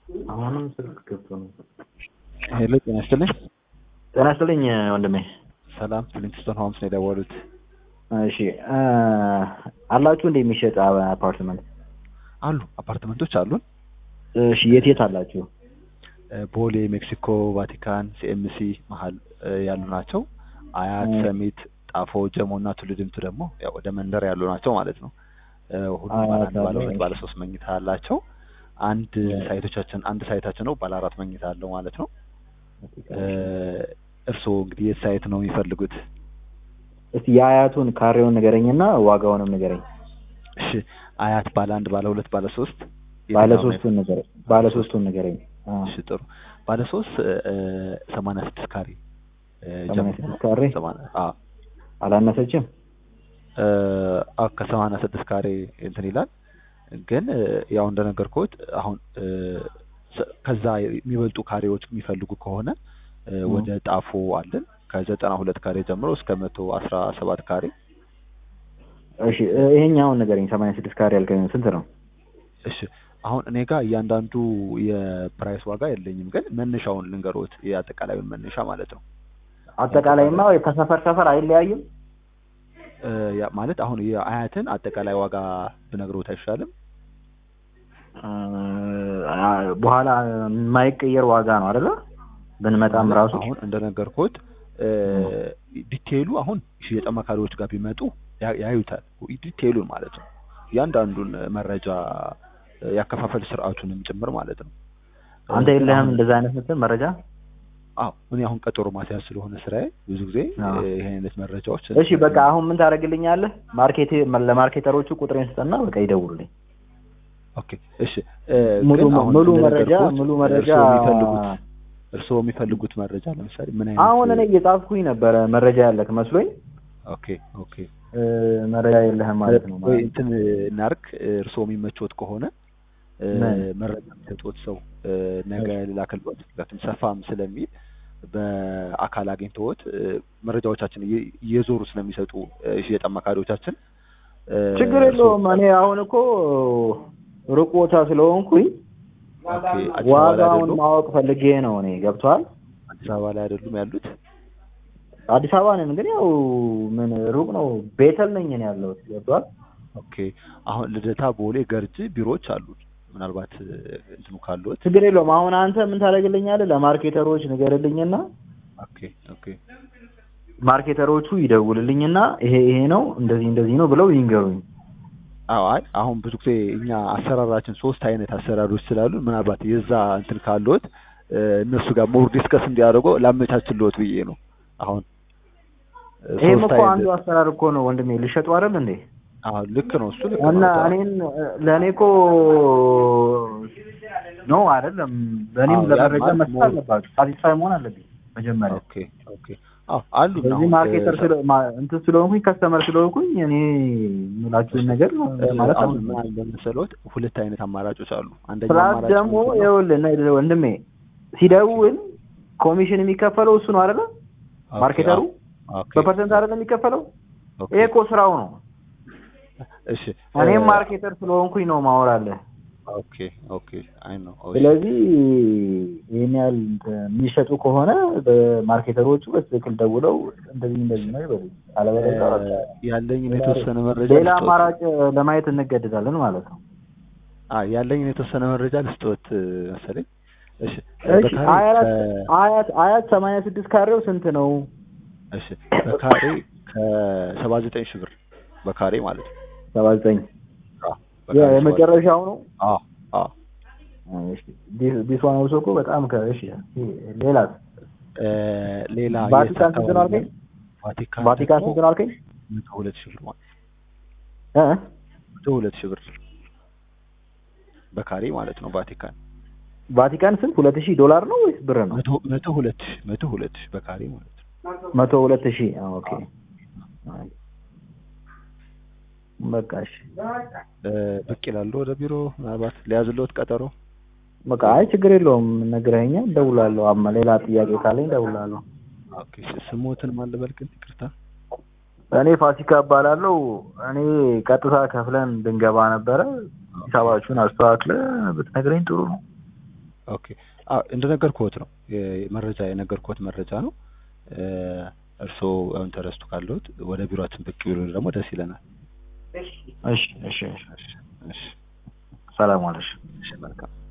አሁንም ስልክ ገብቶ ነው። ሄሎ ጤና ይስጥልኝ። ጤና ይስጥልኝ ወንድሜ። ሰላም ሊንክስቶን ሆምስ ነው የደወሉት። እሺ አላችሁ እንደ የሚሸጥ አፓርትመንት? አሉ አፓርትመንቶች አሉን። እሺ የት አላችሁ? ቦሌ፣ ሜክሲኮ፣ ቫቲካን፣ ሲኤምሲ መሀል ያሉ ናቸው። አያት፣ ሰሚት፣ ጣፎ፣ ጀሞ እና ቱሉዲምቱ ደግሞ ያው ወደ መንደር ያሉ ናቸው ማለት ነው። ሁሉም ባለ አንድ ባለ ሁለት ባለ ሶስት መኝታ አላቸው። አንድ ሳይታችን ነው ባለ አራት መኝታ አለው ማለት ነው። እርስዎ እንግዲህ የት ሳይት ነው የሚፈልጉት? እስቲ የአያቱን ካሬውን ንገረኝና ዋጋውንም ንገረኝ። እሺ አያት ባለ አንድ ባለ ሁለት ባለ ሶስት ባለ ሶስቱን ንገረኝ። እሺ ጥሩ። ባለ ሶስት 86 ካሬ 86 ካሬ አላነሰችም? ከ86 ካሬ እንትን ይላል። ግን ያው እንደነገርኩት አሁን ከዛ የሚበልጡ ካሬዎች የሚፈልጉ ከሆነ ወደ ጣፎ አለን ከ92 ካሬ ጀምሮ እስከ 117 ካሬ። እሺ ይሄኛውን ንገረኝ። 86 ካሬ ያልከኝ ስንት ነው? እሺ አሁን እኔ ጋር እያንዳንዱ የፕራይስ ዋጋ የለኝም፣ ግን መነሻውን ልንገሮት፣ የአጠቃላዩን መነሻ ማለት ነው። አጠቃላይማ ከሰፈር አይለያይም? ያ ማለት አሁን የአያትን አጠቃላይ ዋጋ ብነግሮት አይሻልም? በኋላ የማይቀየር ዋጋ ነው አይደለ? ብንመጣም ራሱ አሁን እንደነገርኩት ዲቴይሉ አሁን ሽያጭ አማካሪዎች ጋር ቢመጡ ያዩታል፣ ዲቴይሉን ማለት ነው። እያንዳንዱን መረጃ ያከፋፈል ስርዓቱንም ጭምር ማለት ነው። አንተ የለህም እንደዛ አይነት መረጃ? አዎ እኔ አሁን ቀጠሮ ማስያዝ ስለሆነ ስራዬ ብዙ ጊዜ ይሄን አይነት መረጃዎች። እሺ በቃ አሁን ምን ታደርግልኛለህ? ለማርኬተሮቹ ቁጥሬን ስጠና በቃ ይደውሉልኝ። ኦኬ እሺ። ሙሉ መረጃ እርስዎ የሚፈልጉት መረጃ ለምሳሌ ምን አይነት? አሁን እኔ እየጻፍኩኝ ነበረ መረጃ ያለክ መስሎኝ። ኦኬ መረጃ የለህም ማለት ነው። ወይ እንትን እናርክ፣ እርስዎ የሚመቾት ከሆነ መረጃ የሚሰጡት ሰው ነገ ልላክልዎት። ምክንያቱም ሰፋም ስለሚል በአካል አግኝተዎት መረጃዎቻችን እየዞሩ ስለሚሰጡ ሽያጭ አማካሪዎቻችን ችግር የለውም። እኔ አሁን እኮ ሩቅ ቦታ ስለሆንኩኝ ዋጋውን ማወቅ ፈልጌ ነው። እኔ ገብቷል። አዲስ አበባ ላይ አይደሉም ያሉት? አዲስ አበባ ነን፣ ግን ያው ምን ሩቅ ነው። ቤተል ነኝ እኔ ያለሁት። ገብቷል። ኦኬ አሁን ልደታ፣ ቦሌ፣ ገርጂ ቢሮዎች አሉ። ምናልባት እንትኑ ካሉት ችግር የለውም። አሁን አንተ ምን ታደርግልኛለህ? ለማርኬተሮች ንገርልኝና ኦኬ ማርኬተሮቹ ይደውልልኝና ይሄ ነው እንደዚህ ነው ብለው ይንገሩኝ። አይ አሁን ብዙ ጊዜ እኛ አሰራራችን 3 አይነት አሰራሮች ስላሉ ምናልባት የዛ እንትን ካሉት እነሱ ጋር ሞር ዲስከስ እንዲያደርጉ ላመቻችልዎት ብዬ ነው። አሁን ይሄም እኮ አንዱ አሰራር እኮ ነው ወንድሜ። ልሸጡ አይደል እንዴ? አዎ ልክ ነው እሱ ልክ እና ነው። ለኔ እኮ ነው አይደለም። ለኔም ለመረጃ መስጠት አለባችሁ። ሳቲስፋይ መሆን አለብኝ መጀመሪያ። ኦኬ አሉ ነው። እዚህ ማርኬተር እንትን ስለሆንኩኝ ከስተመር ስለሆንኩኝ እኔ የምላችሁን ነገር ማለት አሁን ለምሳሌት 2 አይነት አማራጮች አሉ። አንደኛው አማራጭ ደግሞ ይኸውልህ ወንድሜ ሲደውል ኮሚሽን የሚከፈለው እሱ ነው አይደለ? ማርኬተሩ በፐርሰንት አይደለም የሚከፈለው። ይሄ እኮ ስራው ነው። እሺ እኔም ማርኬተር ስለሆንኩኝ ነው ማወራለህ። ኦኬ አይ ነው። ስለዚህ ይሄን ያህል የሚሸጡ ከሆነ በማርኬተሮቹ በትክክል ደውለው እንደዚህ ነው ይበሉ። አለበለዚያ ያለኝን የተወሰነ መረጃ ሌላ አማራጭ ለማየት እንገደዳለን ማለት ነው። ያለኝን የተወሰነ መረጃ ልስጥዎት መሰለኝ። እሺ አያት 86 ካሬው ስንት ነው? እሺ በካሬ ከ79 ሺህ ብር በካሬ ማለት ነው። 79 የመጨረሻው ነው? እሺ ዲስ ዋን ኦልሶ እኮ በጣም እሺ ሌላ ቫቲካን ስንት ነው አልከኝ? ቫቲካን ስንት ነው አልከኝ? 102 ሺህ ብር ማለት 102 ሺህ ብር በካሬ ማለት ነው። ቫቲካን ስንት? $2,000 ነው ወይስ ብር ነው? 102 ሺህ በካሬ ማለት ነው። 102,000 ኦኬ። በቃ እሺ ብቅ ይላሉ ወደ ቢሮ። ምናልባት ሊያዝልዎት ቀጠሮ? በቃ አይ ችግር የለውም ነግረኸኛል፣ እደውላለሁ። ሌላ ጥያቄ ካለኝ እደውላለሁ። ኦኬ ስሞትን ማን ልበል ግን? ይቅርታ። እኔ ፋሲካ እባላለሁ። እኔ ቀጥታ ከፍለን ብንገባ ነበረ። ሂሳባችሁን አስተካክለ ብትነግረኝ ጥሩ ነው። ኦኬ እንደነገርኩት ነው መረጃ የነገርኩት መረጃ ነው። እርስዎ ኢንተረስቱ ካለዎት ወደ ቢሮአችን ብቅ ቢሉ ደግሞ ደስ ይለናል። እሺ እሺ እሺ ሰላም አለሽ። እሺ መልካም